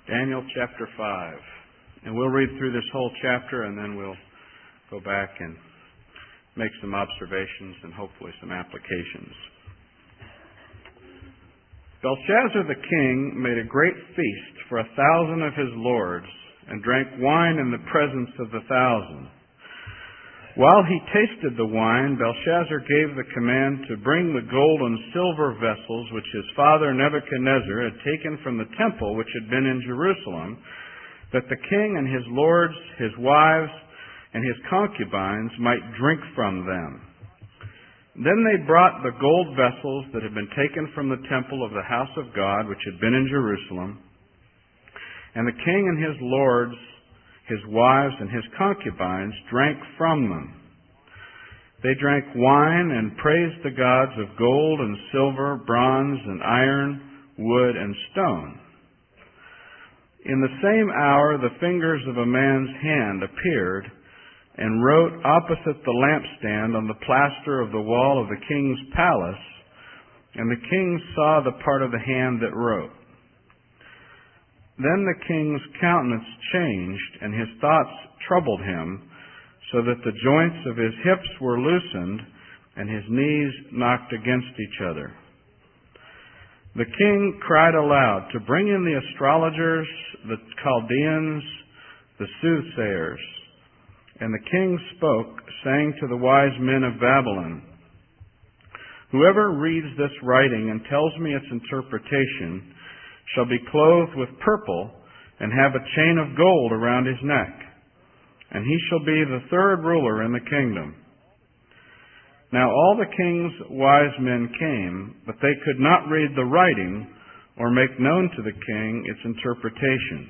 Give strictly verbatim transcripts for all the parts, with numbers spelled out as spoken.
Daniel chapter five. And we'll read through this whole chapter and then we'll go back and make some observations and hopefully some applications. Belshazzar the king made a great feast for a thousand of his lords and drank wine in the presence of the thousand. While he tasted the wine, Belshazzar gave the command to bring the gold and silver vessels which his father Nebuchadnezzar had taken from the temple which had been in Jerusalem, that the king and his lords, his wives, and his concubines might drink from them. Then they brought the gold vessels that had been taken from the temple of the house of God which had been in Jerusalem, and the king and his lords, his wives, and his concubines drank from them. They drank wine and praised the gods of gold and silver, bronze and iron, wood and stone. In the same hour the fingers of a man's hand appeared and wrote opposite the lampstand on the plaster of the wall of the king's palace, and the king saw the part of the hand that wrote. Then the king's countenance changed, and his thoughts troubled him, so that the joints of his hips were loosened, and his knees knocked against each other. The king cried aloud to bring in the astrologers, the Chaldeans, the soothsayers. And the king spoke, saying to the wise men of Babylon, "Whoever reads this writing and tells me its interpretation shall be clothed with purple and have a chain of gold around his neck, and he shall be the third ruler in the kingdom." Now all the king's wise men came, but they could not read the writing or make known to the king its interpretation.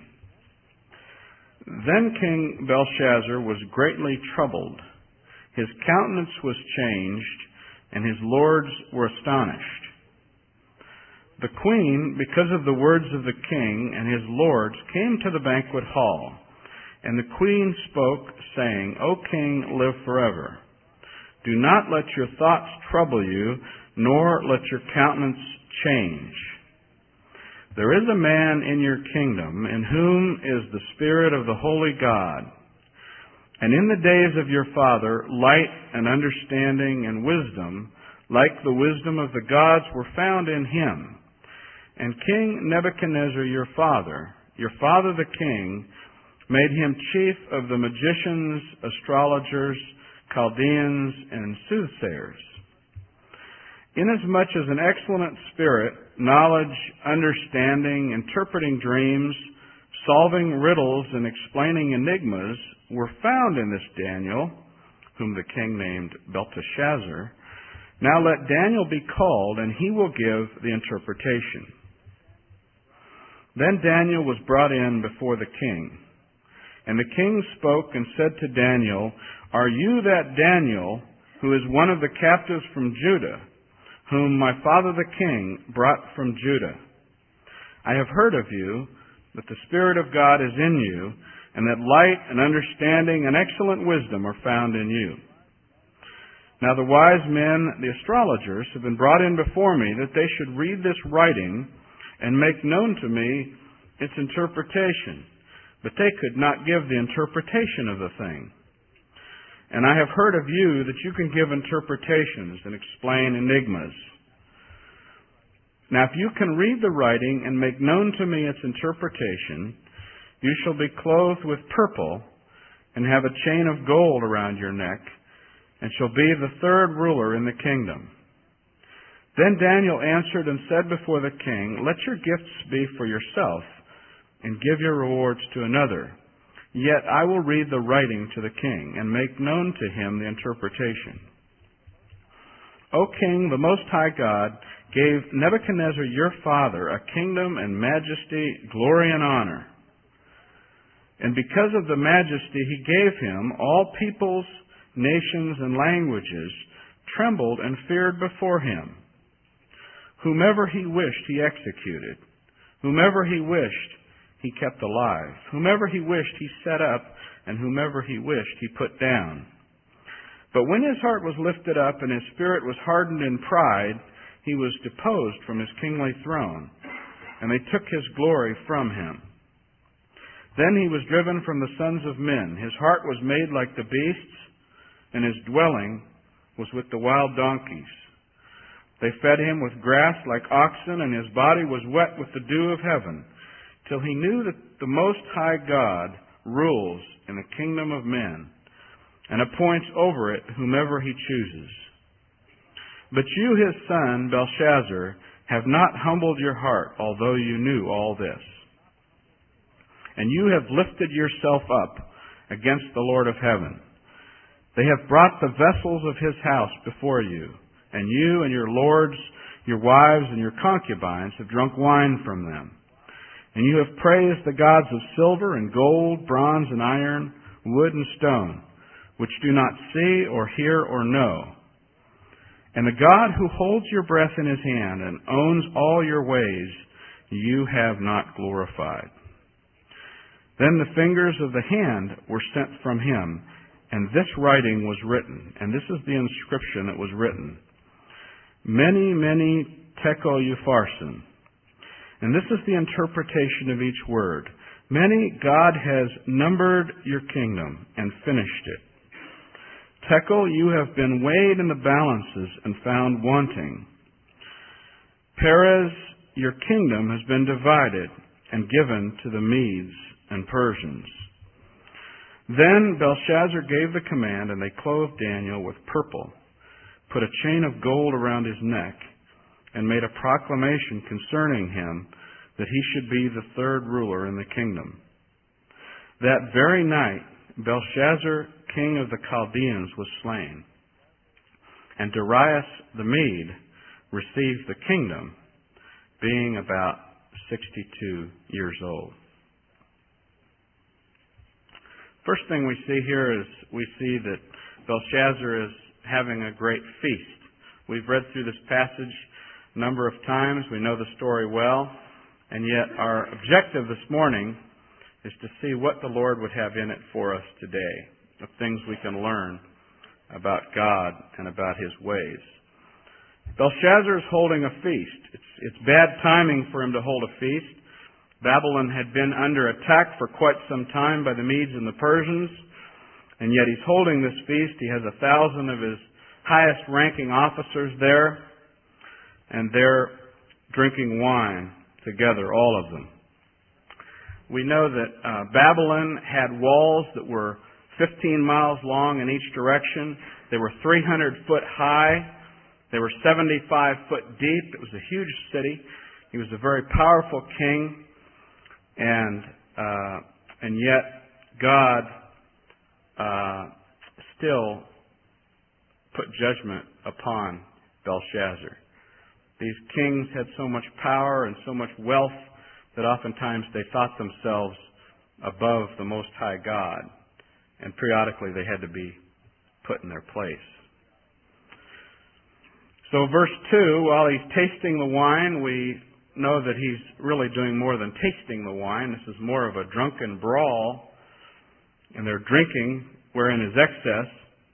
Then King Belshazzar was greatly troubled. His countenance was changed, and his lords were astonished. The queen, because of the words of the king and his lords, came to the banquet hall. And the queen spoke, saying, "O king, live forever. Do not let your thoughts trouble you, nor let your countenance change. There is a man in your kingdom in whom is the Spirit of the Holy God. And in the days of your father, light and understanding and wisdom, like the wisdom of the gods, were found in him. And King Nebuchadnezzar, your father, your father the king, made him chief of the magicians, astrologers, Chaldeans, and soothsayers. Inasmuch as an excellent spirit, knowledge, understanding, interpreting dreams, solving riddles, and explaining enigmas were found in this Daniel, whom the king named Belteshazzar, now let Daniel be called, and he will give the interpretation." Then Daniel was brought in before the king. And the king spoke and said to Daniel, "Are you that Daniel, who is one of the captives from Judah, whom my father the king brought from Judah? I have heard of you, that the Spirit of God is in you, and that light and understanding and excellent wisdom are found in you. Now the wise men, the astrologers, have been brought in before me, that they should read this writing and make known to me its interpretation. But they could not give the interpretation of the thing. And I have heard of you that you can give interpretations and explain enigmas. Now if you can read the writing and make known to me its interpretation, you shall be clothed with purple and have a chain of gold around your neck, and shall be the third ruler in the kingdom." Then Daniel answered and said before the king, "Let your gifts be for yourself, and give your rewards to another. Yet I will read the writing to the king, and make known to him the interpretation. O king, the Most High God gave Nebuchadnezzar your father a kingdom and majesty, glory and honor. And because of the majesty he gave him, all peoples, nations, and languages trembled and feared before him. Whomever he wished he executed. Whomever he wished he kept alive. Whomever he wished he set up, and whomever he wished he put down. But when his heart was lifted up and his spirit was hardened in pride, he was deposed from his kingly throne, and they took his glory from him. Then he was driven from the sons of men. His heart was made like the beasts, and his dwelling was with the wild donkeys. They fed him with grass like oxen, and his body was wet with the dew of heaven, till he knew that the Most High God rules in the kingdom of men, and appoints over it whomever he chooses. But you, his son, Belshazzar, have not humbled your heart, although you knew all this. And you have lifted yourself up against the Lord of heaven. They have brought the vessels of his house before you, and you and your lords, your wives, and your concubines have drunk wine from them. And you have praised the gods of silver and gold, bronze and iron, wood and stone, which do not see or hear or know. And the God who holds your breath in his hand and owns all your ways, you have not glorified. Then the fingers of the hand were sent from him, and this writing was written, and this is the inscription that was written. Many, many tekel upharsin. And this is the interpretation of each word. Many, God has numbered your kingdom and finished it. Tekel, you have been weighed in the balances and found wanting. Peres, your kingdom has been divided and given to the Medes and Persians. Then Belshazzar gave the command, and they clothed Daniel with purple, put a chain of gold around his neck, and made a proclamation concerning him that he should be the third ruler in the kingdom. That very night, Belshazzar, king of the Chaldeans, was slain, and Darius the Mede received the kingdom, being about sixty-two years old. First thing we see here is we see that Belshazzar is having a great feast. We've read through this passage a number of times. We know the story well. And yet our objective this morning is to see what the Lord would have in it for us today, of things we can learn about God and about his ways. Belshazzar is holding a feast. It's, it's bad timing for him to hold a feast. Babylon had been under attack for quite some time by the Medes and the Persians, and yet he's holding this feast. He has a thousand of his highest ranking officers there, and they're drinking wine together, all of them. We know that uh, Babylon had walls that were fifteen miles long in each direction. They were three hundred foot high. They were seventy-five foot deep. It was a huge city. He was a very powerful king. And uh, and yet God uh, still put judgment upon Belshazzar. These kings had so much power and so much wealth that oftentimes they thought themselves above the Most High God, and periodically they had to be put in their place. So verse two, while he's tasting the wine, we know that he's really doing more than tasting the wine. This is more of a drunken brawl, and they're drinking wherein is excess.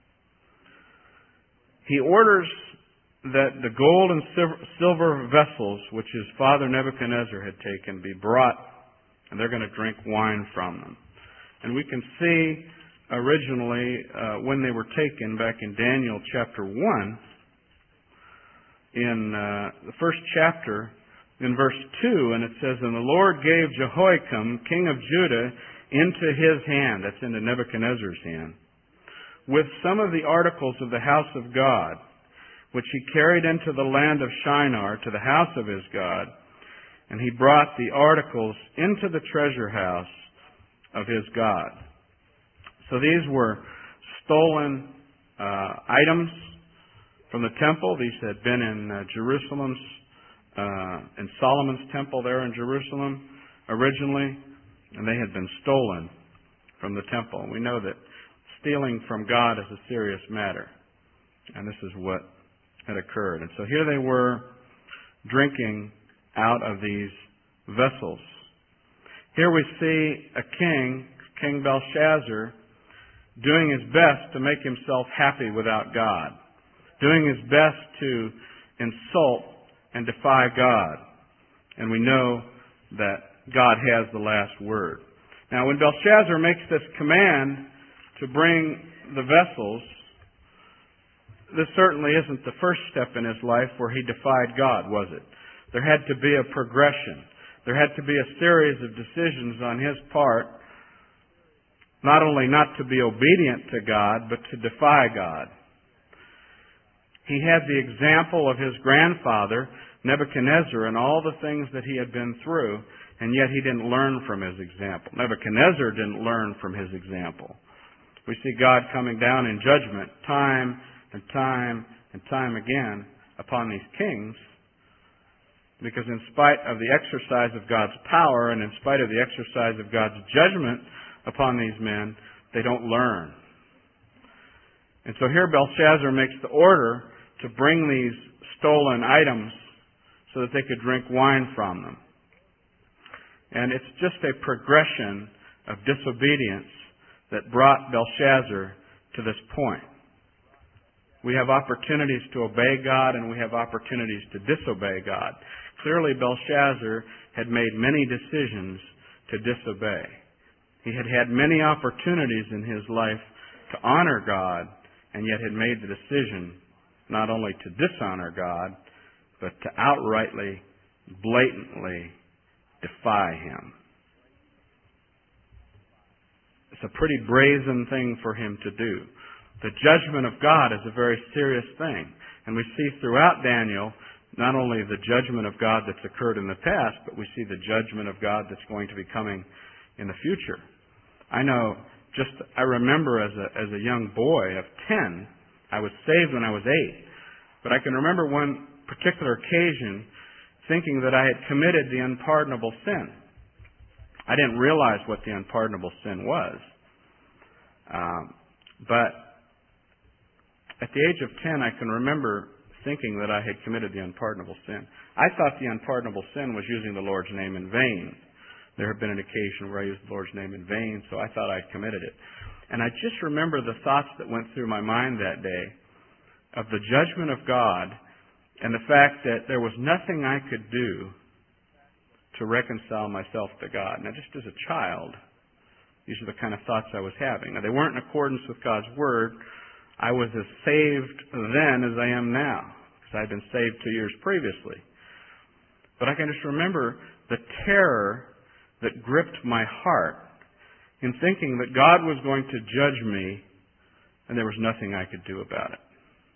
He orders that the gold and silver vessels which his father Nebuchadnezzar had taken be brought, and they're going to drink wine from them. And we can see originally uh, when they were taken back in Daniel chapter one, in uh, the first chapter, in verse two, and it says, "And the Lord gave Jehoiakim, king of Judah, into his hand," that's into Nebuchadnezzar's hand, "with some of the articles of the house of God, which he carried into the land of Shinar to the house of his God. And he brought the articles into the treasure house of his God." So these were stolen uh, items from the temple. These had been in uh, Jerusalem's, uh, in Solomon's temple there in Jerusalem originally, and they had been stolen from the temple. We know that stealing from God is a serious matter, and this is what had occurred. And so here they were drinking out of these vessels. Here we see a king, King Belshazzar, doing his best to make himself happy without God, doing his best to insult and defy God. And we know that God has the last word. Now, when Belshazzar makes this command to bring the vessels, this certainly isn't the first step in his life where he defied God, was it? There had to be a progression. There had to be a series of decisions on his part, not only not to be obedient to God, but to defy God. He had the example of his grandfather, Nebuchadnezzar, and all the things that he had been through, and yet he didn't learn from his example. Nebuchadnezzar didn't learn from his example. We see God coming down in judgment time and time and time again upon these kings, because in spite of the exercise of God's power and in spite of the exercise of God's judgment upon these men, they don't learn. And so here Belshazzar makes the order to bring these stolen items so that they could drink wine from them. And it's just a progression of disobedience that brought Belshazzar to this point. We have opportunities to obey God and we have opportunities to disobey God. Clearly, Belshazzar had made many decisions to disobey. He had had many opportunities in his life to honor God, and yet had made the decision not only to dishonor God, but to outrightly, blatantly defy Him. It's a pretty brazen thing for him to do. The judgment of God is a very serious thing. And we see throughout Daniel not only the judgment of God that's occurred in the past, but we see the judgment of God that's going to be coming in the future. I know, just I remember as a as a young boy of ten, I was saved when I was eight. But I can remember one particular occasion thinking that I had committed the unpardonable sin. I didn't realize what the unpardonable sin was. Um, but at the age of ten, I can remember thinking that I had committed the unpardonable sin. I thought the unpardonable sin was using the Lord's name in vain. There had been an occasion where I used the Lord's name in vain, so I thought I'd committed it. And I just remember the thoughts that went through my mind that day of the judgment of God and the fact that there was nothing I could do to reconcile myself to God. Now, just as a child, these are the kind of thoughts I was having. Now, they weren't in accordance with God's Word. I was as saved then as I am now, because I had been saved two years previously. But I can just remember the terror that gripped my heart in thinking that God was going to judge me and there was nothing I could do about it.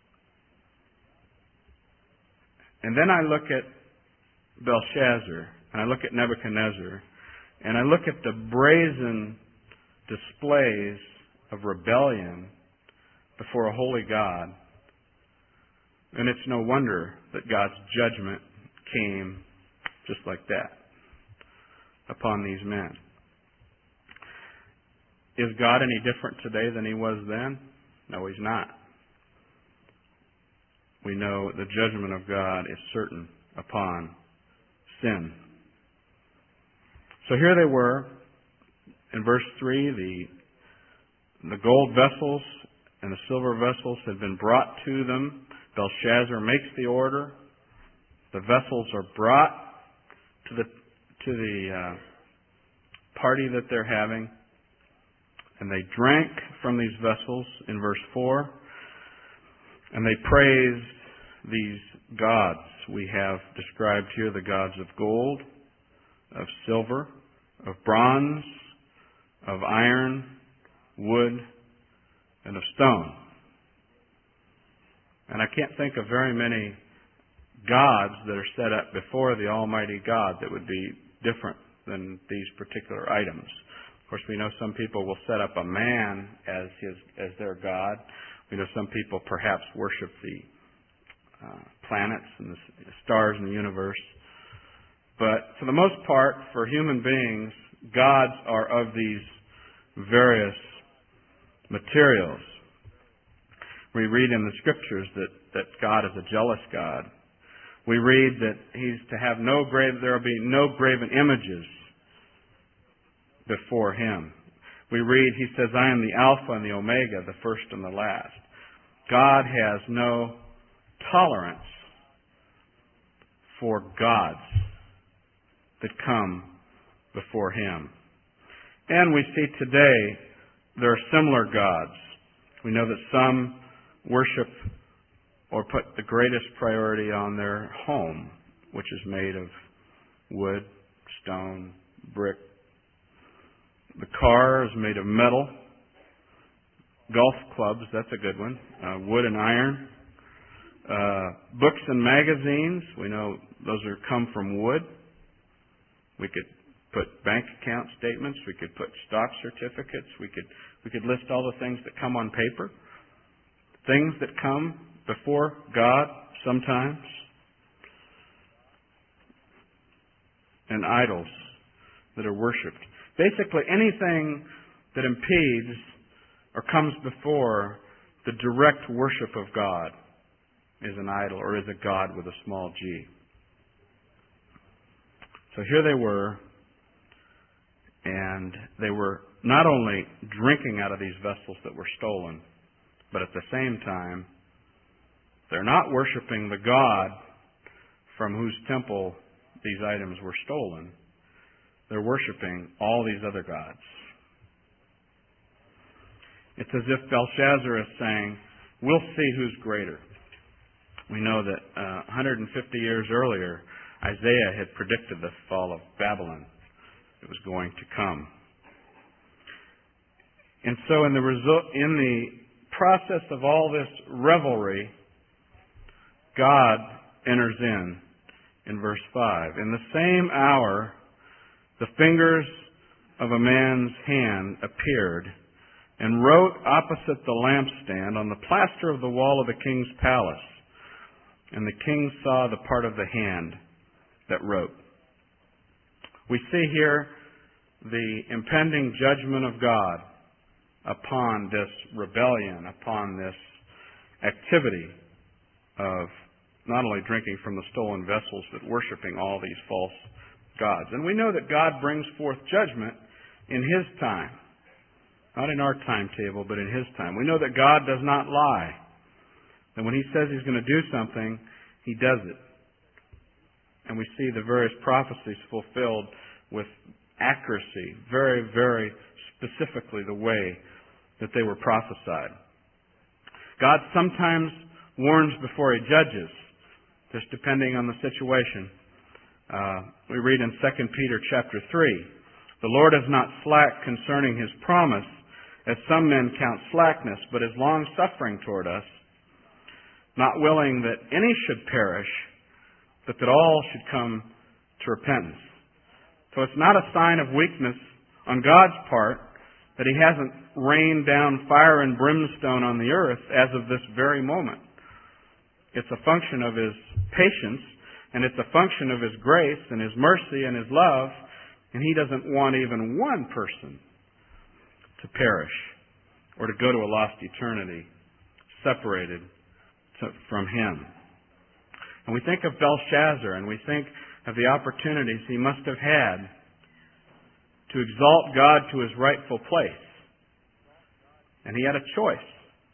And then I look at Belshazzar, and I look at Nebuchadnezzar, and I look at the brazen displays of rebellion before a holy God, and it's no wonder that God's judgment came just like that upon these men. Is God any different today than He was then? No, He's not. We know the judgment of God is certain upon sin. So here they were, in verse three, the, the gold vessels and the silver vessels had been brought to them. Belshazzar makes the order. The vessels are brought to the to the uh, party that they're having, and they drank from these vessels in verse four, and they praised these gods. We have described here the gods of gold, of silver, of bronze, of iron, wood, and of stone. And I can't think of very many gods that are set up before the Almighty God that would be different than these particular items. Of course, we know some people will set up a man as his as their god. We know some people perhaps worship the uh, planets and the stars in the universe. But for the most part, for human beings, gods are of these various materials. We read in the Scriptures that, that God is a jealous God. We read that He's to have no grave, there will be no graven images before Him. We read, He says, I am the Alpha and the Omega, the first and the last. God has no tolerance for gods that come before Him. And we see today there are similar gods. We know that some worship or put the greatest priority on their home, which is made of wood, stone, brick. The car is made of metal. Golf clubs, that's a good one. Uh, wood and iron. Uh, books and magazines, we know those are come from wood. We could put bank account statements. We could put stock certificates. We could we could list all the things that come on paper. Things that come before God sometimes. And idols that are worshipped. Basically anything that impedes or comes before the direct worship of God is an idol or is a god with a small g. So here they were, and they were not only drinking out of these vessels that were stolen, but at the same time, they're not worshiping the God from whose temple these items were stolen. They're worshiping all these other gods. It's as if Belshazzar is saying, we'll see who's greater. We know that uh, one hundred fifty years earlier, Isaiah had predicted the fall of Babylon. It was going to come. And so in the result, in the process of all this revelry, God enters in, in verse five. In the same hour, the fingers of a man's hand appeared and wrote opposite the lampstand on the plaster of the wall of the king's palace. And the king saw the part of the hand that wrote. We see here the impending judgment of God upon this rebellion, upon this activity of not only drinking from the stolen vessels, but worshiping all these false gods. And we know that God brings forth judgment in His time. Not in our timetable, but in His time. We know that God does not lie. And when He says He's going to do something, He does it. And we see the various prophecies fulfilled with accuracy, very, very specifically the way that they were prophesied. God sometimes warns before He judges, just depending on the situation. Uh, we read in Second Peter chapter three, the Lord is not slack concerning His promise, as some men count slackness, but is long-suffering toward us, not willing that any should perish, but that all should come to repentance. So it's not a sign of weakness on God's part that He hasn't rained down fire and brimstone on the earth as of this very moment. It's a function of His patience, and it's a function of His grace and His mercy and His love, and He doesn't want even one person to perish or to go to a lost eternity separated to, from Him. And we think of Belshazzar, and we think of the opportunities he must have had to exalt God to His rightful place. And he had a choice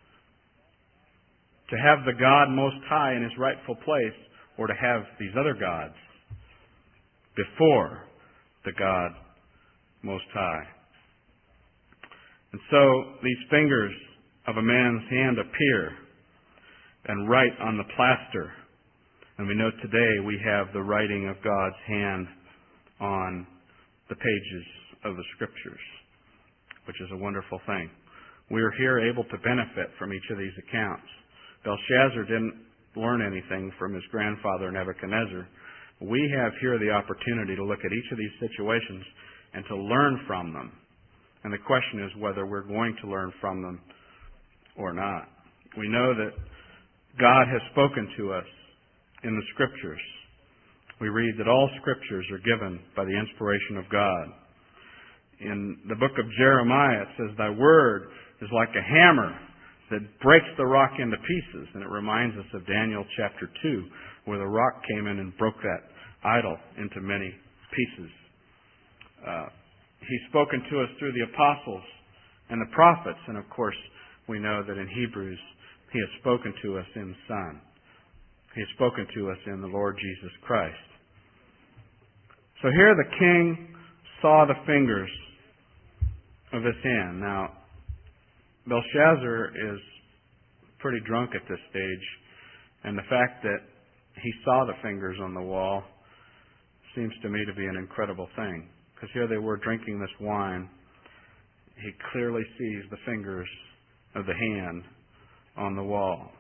to have the God Most High in His rightful place or to have these other gods before the God Most High. And so these fingers of a man's hand appear and write on the plaster. And we know today we have the writing of God's hand on the pages of the Scriptures, which is a wonderful thing. We are here able to benefit from each of these accounts. Belshazzar didn't learn anything from his grandfather Nebuchadnezzar. We have here the opportunity to look at each of these situations and to learn from them. And the question is whether we're going to learn from them or not. We know that God has spoken to us in the Scriptures. We read that all Scriptures are given by the inspiration of God. In the book of Jeremiah, it says, Thy word is like a hammer that breaks the rock into pieces. And it reminds us of Daniel chapter two, where the rock came in and broke that idol into many pieces. Uh, he's spoken to us through the apostles and the prophets. And of course, we know that in Hebrews, He has spoken to us in the Son. He has spoken to us in the Lord Jesus Christ. So here the king saw the fingers of his hand. Now, Belshazzar is pretty drunk at this stage, and the fact that he saw the fingers on the wall seems to me to be an incredible thing. Because here they were drinking this wine. He clearly sees the fingers of the hand on the wall.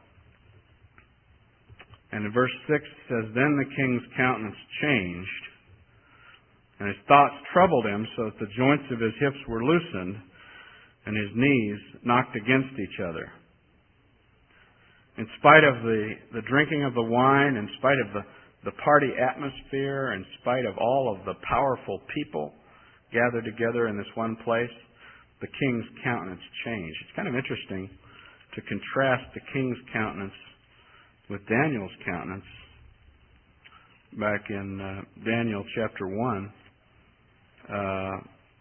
And in verse six it says, "Then the king's countenance changed, and his thoughts troubled him, so that the joints of his hips were loosened, and his knees knocked against each other." In spite of the, the drinking of the wine, in spite of the, the party atmosphere, in spite of all of the powerful people gathered together in this one place, the king's countenance changed. It's kind of interesting to contrast the king's countenance with Daniel's countenance. Back in uh, Daniel chapter one, uh,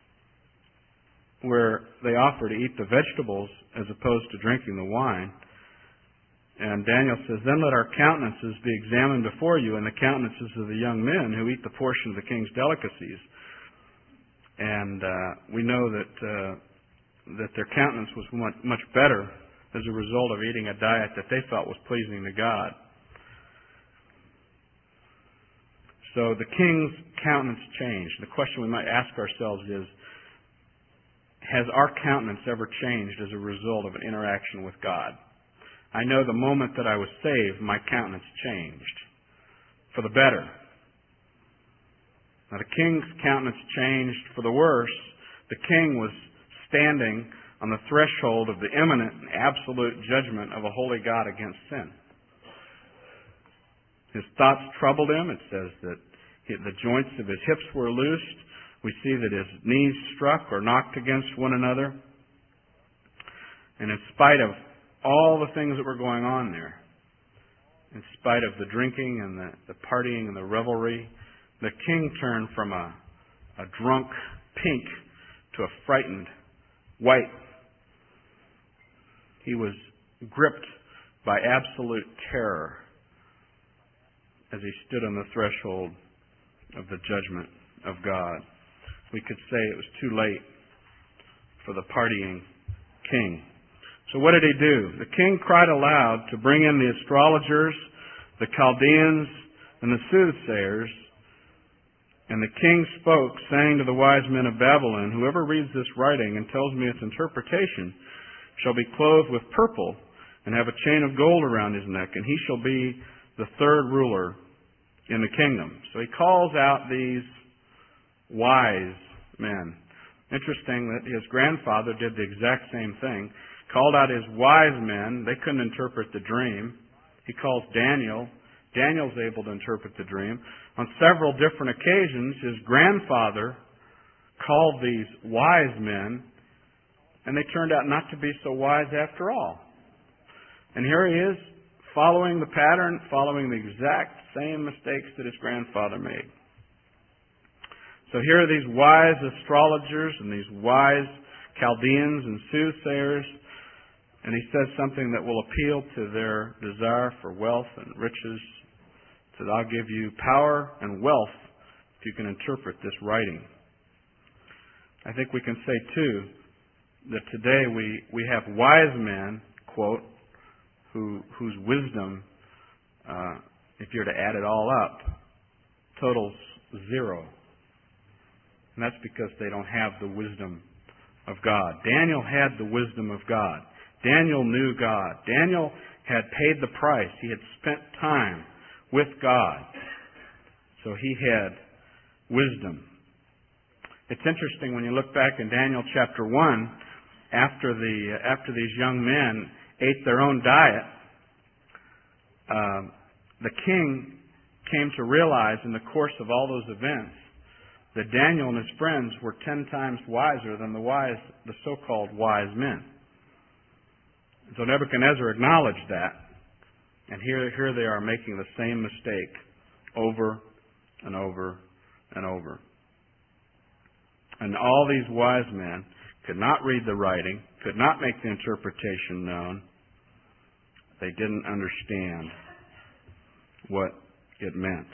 where they offer to eat the vegetables as opposed to drinking the wine. And Daniel says, "Then let our countenances be examined before you, and the countenances of the young men who eat the portion of the king's delicacies." And uh, we know that uh, that their countenance was much, much better as a result of eating a diet that they felt was pleasing to God. So the king's countenance changed. The question we might ask ourselves is, has our countenance ever changed as a result of an interaction with God? I know the moment that I was saved, my countenance changed for the better. Now the king's countenance changed for the worse. The king was standing on the threshold of the imminent and absolute judgment of a holy God against sin. His thoughts troubled him. It says that the joints of his hips were loosed. We see that his knees struck or knocked against one another. And in spite of all the things that were going on there, in spite of the drinking and the, the partying and the revelry, the king turned from a, a drunk pink to a frightened white. He was gripped by absolute terror as he stood on the threshold of the judgment of God. We could say it was too late for the partying king. So what did he do? The king cried aloud to bring in the astrologers, the Chaldeans, and the soothsayers. And the king spoke, saying to the wise men of Babylon, "Whoever reads this writing and tells me its interpretation shall be clothed with purple and have a chain of gold around his neck, and he shall be the third ruler in the kingdom." So he calls out these wise men. Interesting that his grandfather did the exact same thing. Called out his wise men. They couldn't interpret the dream. He calls Daniel. Daniel's able to interpret the dream. On several different occasions, his grandfather called these wise men, and they turned out not to be so wise after all. And here he is, following the pattern, following the exact same mistakes that his grandfather made. So here are these wise astrologers and these wise Chaldeans and soothsayers, and he says something that will appeal to their desire for wealth and riches. He says, "I'll give you power and wealth if you can interpret this writing." I think we can say, too, that today we, we have wise men, quote, who whose wisdom, uh, if you're to add it all up, totals zero. And that's because they don't have the wisdom of God. Daniel had the wisdom of God. Daniel knew God. Daniel had paid the price. He had spent time with God. So he had wisdom. It's interesting when you look back in Daniel chapter one, after the after these young men ate their own diet, uh, the king came to realize in the course of all those events that Daniel and his friends were ten times wiser than the wise, the so-called wise men. So Nebuchadnezzar acknowledged that, and here, here they are making the same mistake over and over and over. And all these wise men could not read the writing, could not make the interpretation known. They didn't understand what it meant.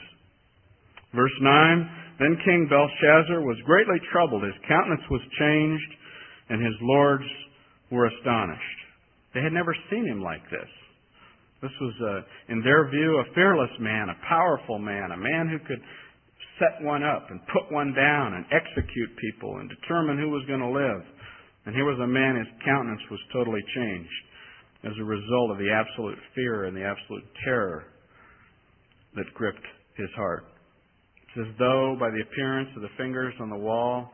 Verse nine, "Then King Belshazzar was greatly troubled. His countenance was changed, and his lords were astonished. They had never seen him like this. This was, uh, in their view, a fearless man, a powerful man, a man who could set one up and put one down and execute people and determine who was going to live. And here was a man, his countenance was totally changed as a result of the absolute fear and the absolute terror that gripped his heart. It's as though by the appearance of the fingers on the wall,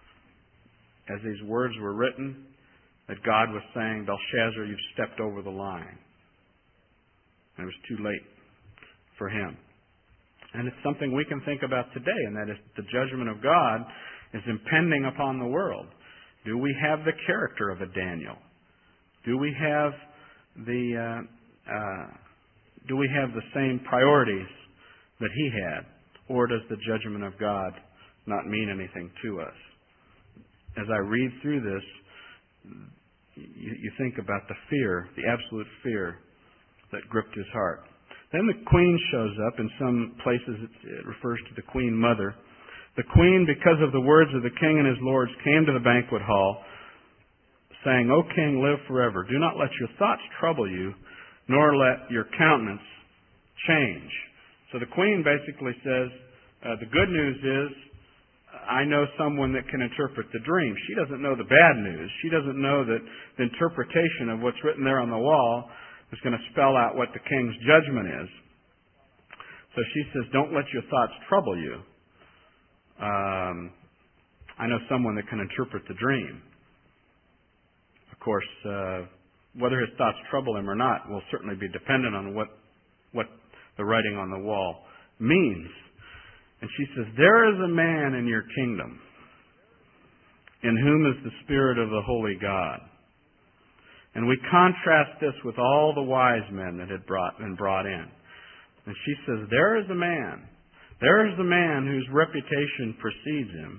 as these words were written, that God was saying, Belshazzar, you've stepped over the line. And it was too late for him. And it's something we can think about today, and that is the judgment of God is impending upon the world. Do we have the character of a Daniel? Do we have the uh, uh, do we have the same priorities that he had, or does the judgment of God not mean anything to us? As I read through this, you, you think about the fear, the absolute fear that gripped his heart. Then the queen shows up. In some places it, it refers to the queen mother. The queen, because of the words of the king and his lords, came to the banquet hall, saying, O king, live forever. Do not let your thoughts trouble you, nor let your countenance change. So the queen basically says, uh, the good news is, I know someone that can interpret the dream. She doesn't know the bad news. She doesn't know that the interpretation of what's written there on the wall is going to spell out what the king's judgment is. So she says, don't let your thoughts trouble you. Um, I know someone that can interpret the dream. Of course, uh, whether his thoughts trouble him or not will certainly be dependent on what what the writing on the wall means. And she says, there is a man in your kingdom in whom is the Spirit of the Holy God. And we contrast this with all the wise men that had brought, been brought in. And she says, there is a man, there is the man whose reputation precedes him,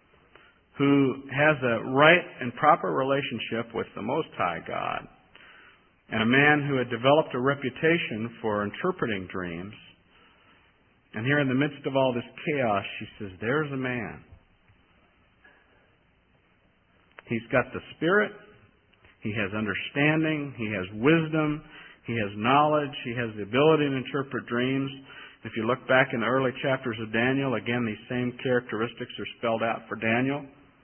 who has a right and proper relationship with the Most High God, and a man who had developed a reputation for interpreting dreams. And here in the midst of all this chaos, she says, there's a man. He's got the Spirit. He has understanding. He has wisdom. He has knowledge. He has the ability to interpret dreams. If you look back in the early chapters of Daniel, again, these same characteristics are spelled out for Daniel.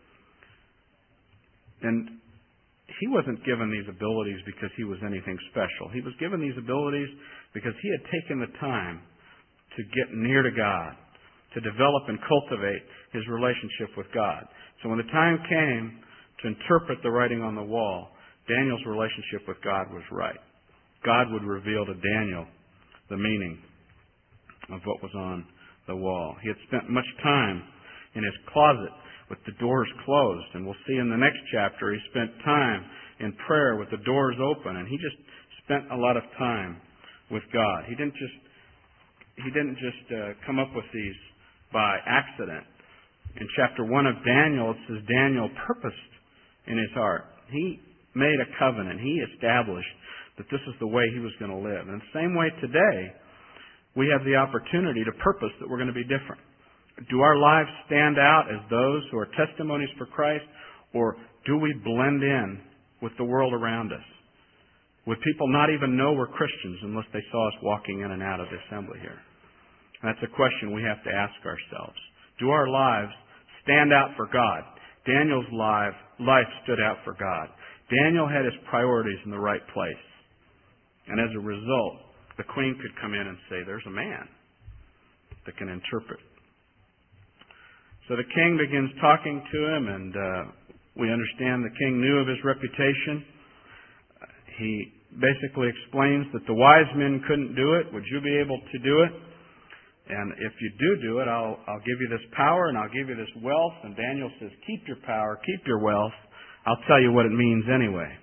And he wasn't given these abilities because he was anything special. He was given these abilities because he had taken the time to get near to God, to develop and cultivate his relationship with God. So when the time came to interpret the writing on the wall, Daniel's relationship with God was right. God would reveal to Daniel the meaning of what was on the wall. He had spent much time in his closet with the doors closed. And we'll see in the next chapter he spent time in prayer with the doors open. And he just spent a lot of time with God. He didn't just he didn't just uh, come up with these by accident. In chapter one of Daniel, it says Daniel purposed in his heart. He made a covenant. He established that this is the way he was going to live. And in the same way today, we have the opportunity to purpose that we're going to be different. Do our lives stand out as those who are testimonies for Christ, or do we blend in with the world around us? Would people not even know we're Christians unless they saw us walking in and out of the assembly here? And that's a question we have to ask ourselves. Do our lives stand out for God? Daniel's life, life stood out for God. Daniel had his priorities in the right place. And as a result, the queen could come in and say, there's a man that can interpret. So the king begins talking to him, and uh, we understand the king knew of his reputation. He basically explains that the wise men couldn't do it. Would you be able to do it? And if you do do it, I'll, I'll give you this power and I'll give you this wealth. And Daniel says, keep your power, keep your wealth. I'll tell you what it means anyway.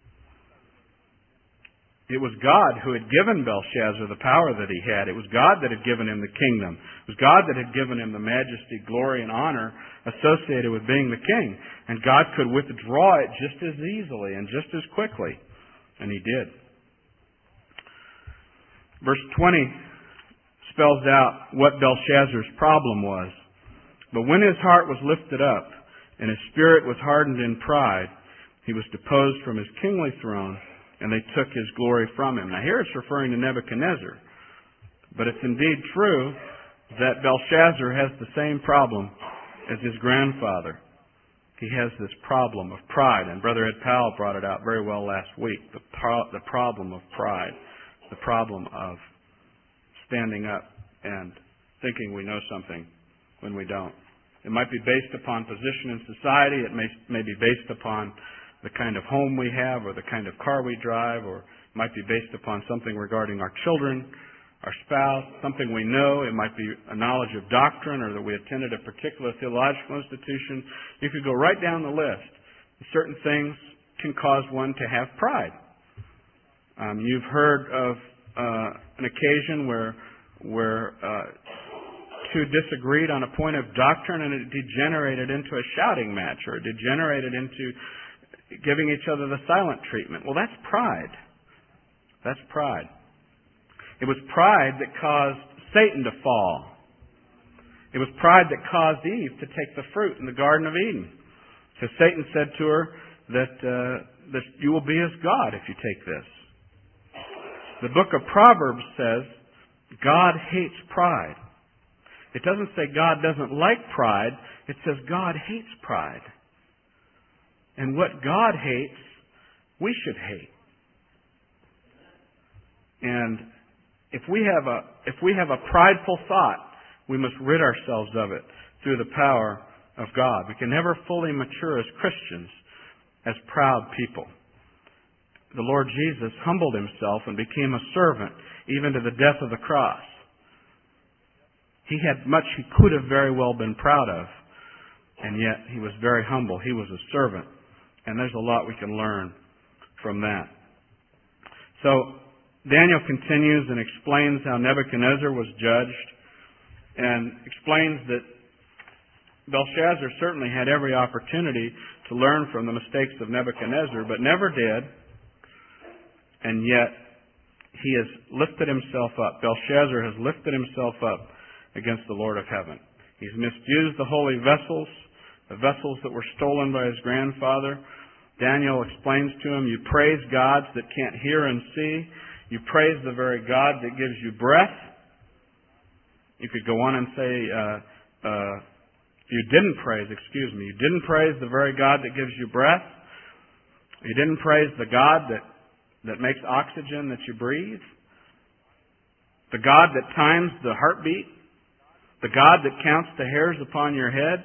It was God who had given Belshazzar the power that he had. It was God that had given him the kingdom. It was God that had given him the majesty, glory, and honor associated with being the king. And God could withdraw it just as easily and just as quickly. And he did. Verse twenty spells out what Belshazzar's problem was. But when his heart was lifted up and his spirit was hardened in pride. He was deposed from his kingly throne, and they took his glory from him. Now here it's referring to Nebuchadnezzar. But it's indeed true that Belshazzar has the same problem as his grandfather. He has this problem of pride, and Brother Ed Powell brought it out very well last week, the, pro- the problem of pride, the problem of standing up and thinking we know something when we don't. It might be based upon position in society. It may, may be based upon the kind of home we have or the kind of car we drive, or it might be based upon something regarding our children, our spouse, something we know. It might be a knowledge of doctrine, or that we attended a particular theological institution. You could go right down the list. Certain things can cause one to have pride. Um, you've heard of uh, an occasion where where uh, two disagreed on a point of doctrine, and it degenerated into a shouting match, or it degenerated into giving each other the silent treatment. Well, that's pride. That's pride. It was pride that caused Satan to fall. It was pride that caused Eve to take the fruit in the Garden of Eden. Because Satan said to her that, uh, that you will be as God if you take this. The book of Proverbs says God hates pride. It doesn't say God doesn't like pride. It says God hates pride. And what God hates, we should hate. And if we have a if we have a prideful thought, we must rid ourselves of it through the power of God. We can never fully mature as Christians as proud people. The Lord Jesus humbled himself and became a servant, even to the death of the cross. He had much he could have very well been proud of, and yet he was very humble. He was a servant. And there's a lot we can learn from that. So Daniel continues and explains how Nebuchadnezzar was judged, and explains that Belshazzar certainly had every opportunity to learn from the mistakes of Nebuchadnezzar, but never did. And yet he has lifted himself up. Belshazzar has lifted himself up against the Lord of heaven. He's misused the holy vessels, the vessels that were stolen by his grandfather. Daniel explains to him, you praise gods that can't hear and see. You praise the very God that gives you breath. You could go on and say, uh, uh, you didn't praise, excuse me, you didn't praise the very God that gives you breath. You didn't praise the God that, that makes oxygen that you breathe. The God that times the heartbeat. The God that counts the hairs upon your head.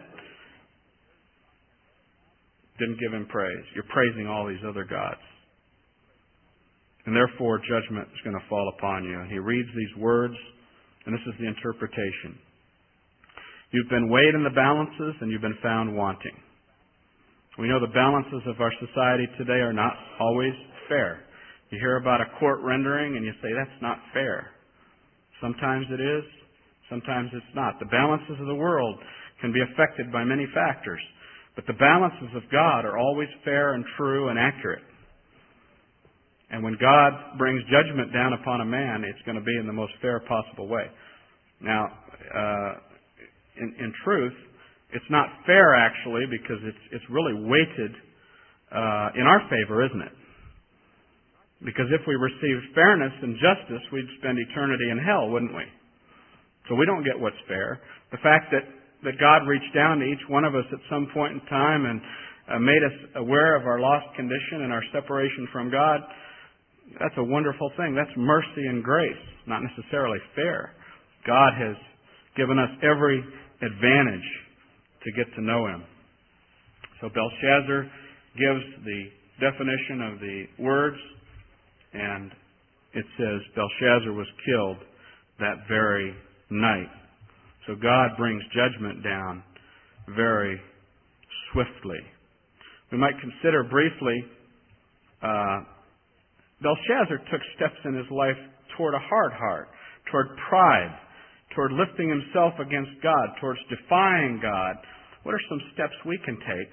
Didn't give him praise. You're praising all these other gods. And therefore judgment is going to fall upon you. And he reads these words, and this is the interpretation. You've been weighed in the balances, and you've been found wanting. We know the balances of our society today are not always fair. You hear about a court rendering, and you say, that's not fair. Sometimes it is, sometimes it's not. The balances of the world can be affected by many factors. But the balances of God are always fair and true and accurate. And when God brings judgment down upon a man, it's going to be in the most fair possible way. Now, uh, in, in truth, it's not fair actually, because it's it's really weighted uh, in our favor, isn't it? Because if we received fairness and justice, we'd spend eternity in hell, wouldn't we? So we don't get what's fair. The fact that that God reached down to each one of us at some point in time and uh, made us aware of our lost condition and our separation from God, that's a wonderful thing. That's mercy and grace, not necessarily fair. God has given us every advantage to get to know Him. So Belshazzar gives the definition of the words, and it says Belshazzar was killed that very night. So God brings judgment down very swiftly. We might consider briefly, uh, Belshazzar took steps in his life toward a hard heart, toward pride, toward lifting himself against God, towards defying God. What are some steps we can take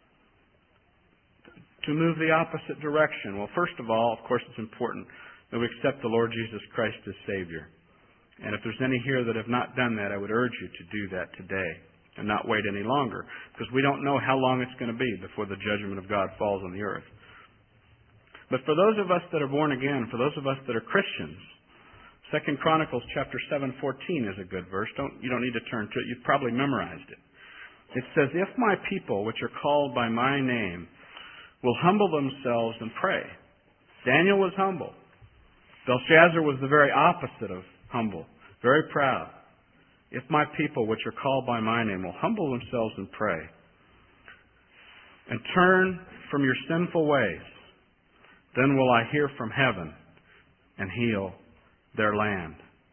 to move the opposite direction? Well, first of all, of course, it's important that we accept the Lord Jesus Christ as Savior. And if there's any here that have not done that, I would urge you to do that today. and not wait any longer, because we don't know how long it's going to be before the judgment of God falls on the earth. But for those of us that are born again, for those of us that are Christians, Second Chronicles chapter seven fourteen is a good verse. Don't, you don't need to turn to it. You've probably memorized it. It says, "If my people, which are called by my name, will humble themselves and pray." Daniel was humble. Belshazzar was the very opposite of humble, very proud. "If my people, which are called by my name, will humble themselves and pray, and turn from your sinful ways, then will I hear from heaven and heal their land."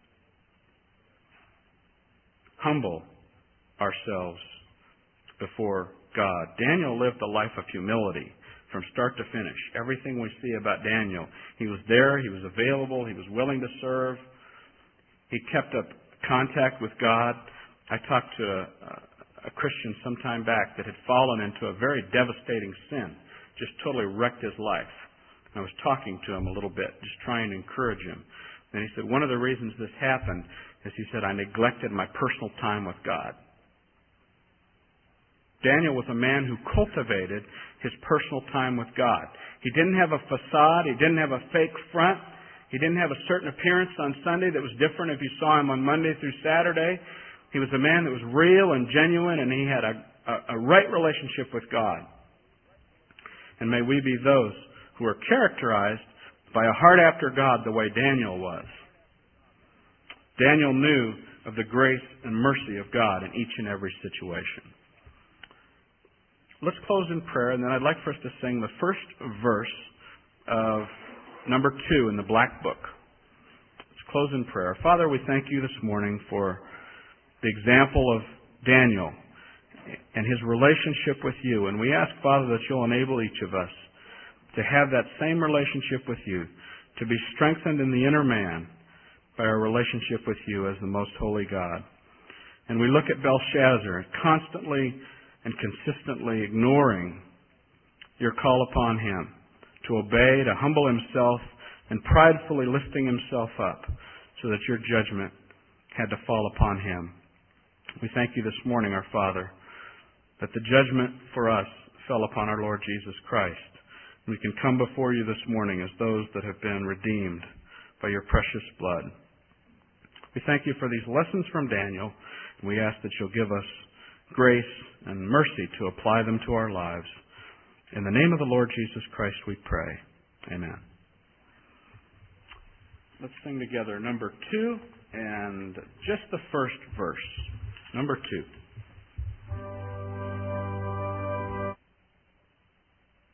Humble ourselves before God. Daniel lived a life of humility from start to finish. Everything we see about Daniel, he was there, he was available, he was willing to serve. He kept up contact with God. I talked to a, a Christian some time back that had fallen into a very devastating sin, just totally wrecked his life. I was talking to him a little bit, just trying to encourage him. And he said, one of the reasons this happened is, he said, I neglected my personal time with God. Daniel was a man who cultivated his personal time with God. He didn't have a facade. He didn't have a fake front. He didn't have a certain appearance on Sunday that was different if you saw him on Monday through Saturday. He was a man that was real and genuine, and he had a, a, a right relationship with God. And may we be those who are characterized by a heart after God the way Daniel was. Daniel knew of the grace and mercy of God in each and every situation. Let's close in prayer, and then I'd like for us to sing the first verse of number two in the Black Book. Let's close in prayer. Father, we thank you this morning for the example of Daniel and his relationship with you. And we ask, Father, that you'll enable each of us to have that same relationship with you, to be strengthened in the inner man by our relationship with you as the most holy God. And we look at Belshazzar constantly and consistently ignoring your call upon him to obey, to humble himself, and pridefully lifting himself up so that your judgment had to fall upon him. We thank you this morning, our Father, that the judgment for us fell upon our Lord Jesus Christ. We can come before you this morning as those that have been redeemed by your precious blood. We thank you for these lessons from Daniel, and we ask that you'll give us grace and mercy to apply them to our lives. In the name of the Lord Jesus Christ we pray. Amen. Let's sing together number two and just the first verse. Number two.